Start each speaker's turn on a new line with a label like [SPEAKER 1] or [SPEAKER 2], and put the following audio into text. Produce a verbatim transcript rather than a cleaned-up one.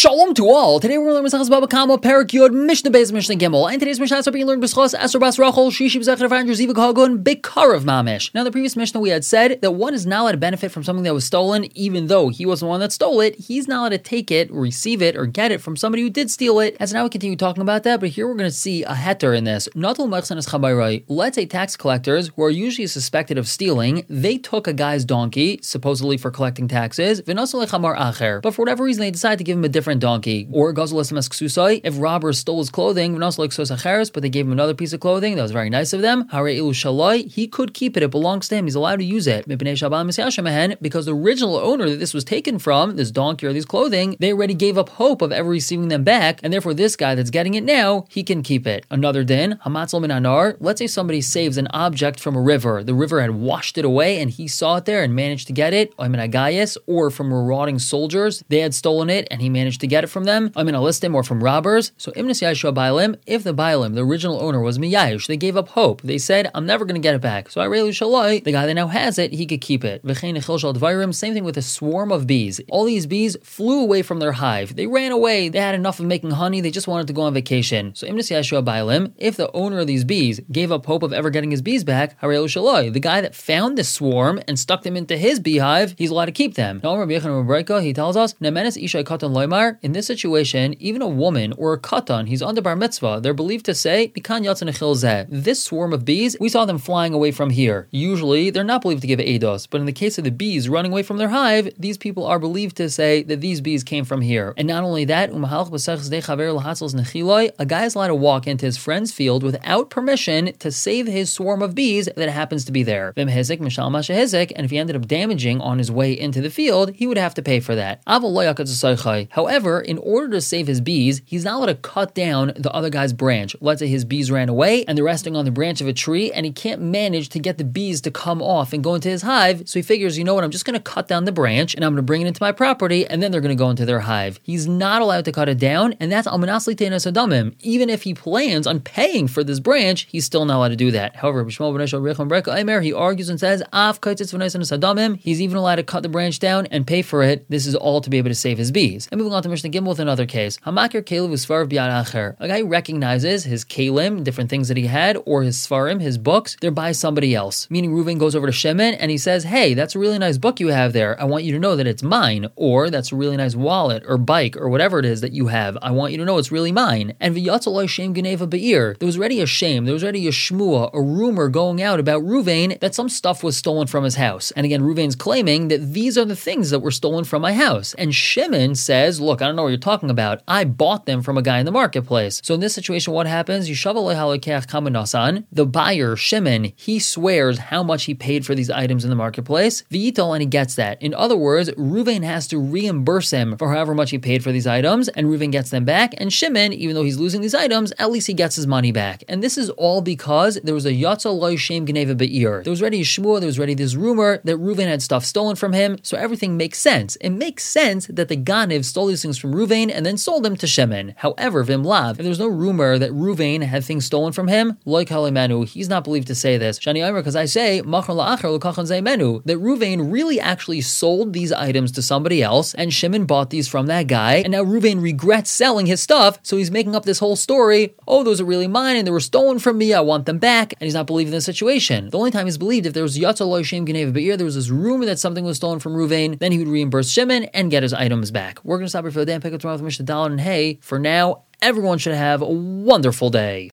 [SPEAKER 1] Shalom to all. Today we're going to learn Masechus Baba Kama, Perek Yud, Mishnah Beis, Mishnah Gimel. And today's Mishnah is being learned B'schos Esor Bas Rachel, Shishi B'Zechar Andrew Zivik Hagun, Bikar of Mamish. Now, in the previous Mishnah, we had said that one is not allowed to benefit from something that was stolen, even though he was the one that stole it. He's not allowed to take it, receive it, or get it from somebody who did steal it. And so now we continue talking about that, but here we're going to see a heter in this. Let's say tax collectors, who are usually suspected of stealing, they took a guy's donkey, supposedly for collecting taxes, but for whatever reason, they decide to give him a different donkey. Or if robbers stole his clothing, but they gave him another piece of clothing that was very nice of them, he could keep it. It belongs to him. He's allowed to use it. Because the original owner that this was taken from, this donkey or these clothing, they already gave up hope of ever receiving them back, and therefore this guy that's getting it now, he can keep it. Another din, let's say somebody saves an object from a river. The river had washed it away and he saw it there and managed to get it, or from marauding soldiers, they had stolen it and he managed to get it from them, I'm in a listim, or from robbers. So if the bailim, the original owner, was miyayish, they gave up hope. They said, I'm never going to get it back. So the guy that now has it, he could keep it. Same thing with a swarm of bees. All these bees flew away from their hive. They ran away. They had enough of making honey. They just wanted to go on vacation. So if the owner of these bees gave up hope of ever getting his bees back, the guy that found this swarm and stuck them into his beehive, he's allowed to keep them. He tells us, in this situation, even a woman or a katan, he's under bar mitzvah, they're believed to say, this swarm of bees, we saw them flying away from here. Usually, they're not believed to give eidos, but in the case of the bees running away from their hive, these people are believed to say that these bees came from here. And not only that, a guy is allowed to walk into his friend's field without permission to save his swarm of bees that happens to be there. And if he ended up damaging on his way into the field, he would have to pay for that. However, in order to save his bees, he's not allowed to cut down the other guy's branch. Let's say his bees ran away and they're resting on the branch of a tree and he can't manage to get the bees to come off and go into his hive, so he figures, you know what, I'm just going to cut down the branch and I'm going to bring it into my property and then they're going to go into their hive. He's not allowed to cut it down, and that's almanasli tenas adamim. Even if he plans on paying for this branch, he's still not allowed to do that. However, he argues and says, he's even allowed to cut the branch down and pay for it. This is all to be able to save his bees. And moving on to Mishnah Gimel with another case. Hamakir Kalev Usfar b'yad acher. A guy recognizes his kalim, different things that he had, or his svarim, his books, they're by somebody else. Meaning Reuven goes over to Shimon and he says, hey, that's a really nice book you have there. I want you to know that it's mine. Or that's a really nice wallet or bike or whatever it is that you have. I want you to know it's really mine. And v'yatzaloi shem geneva be'ir. There was already a shame, there was already a shmua, a rumor going out about Reuven that some stuff was stolen from his house. And again, Reuven's claiming that these are the things that were stolen from my house. And Shimon says, look, I don't know what you're talking about. I bought them from a guy in the marketplace. So in this situation, what happens? The buyer, Shimon, he swears how much he paid for these items in the marketplace. V'yitol, and he gets that. In other words, Reuven has to reimburse him for however much he paid for these items, and Reuven gets them back. And Shimon, even though he's losing these items, at least he gets his money back. And this is all because there was a yatsa loy shem geneva be'ir. There was already a shmua, there was already this rumor that Reuven had stuff stolen from him, so everything makes sense. It makes sense that the Ganiv stole these things from Reuven and then sold them to Shimon. However, Vimlav, if there's no rumor that Reuven had things stolen from him, loy kalimenu, he's not believed to say this. Shani Aimer, because I say, machar la'achar l'kachan zeh menu, that Reuven really actually sold these items to somebody else, and Shimon bought these from that guy, and now Reuven regrets selling his stuff, so he's making up this whole story, oh, those are really mine, and they were stolen from me, I want them back, and he's not believing the situation. The only time he's believed, if there was yatsa loy shem geneva be'ir, there was this rumor that something was stolen from Reuven, then he would reimburse Shimon and get his items back. We're going to stop here for the day and pick up tomorrow with Mishnah Daled, and hey, for now, everyone should have a wonderful day.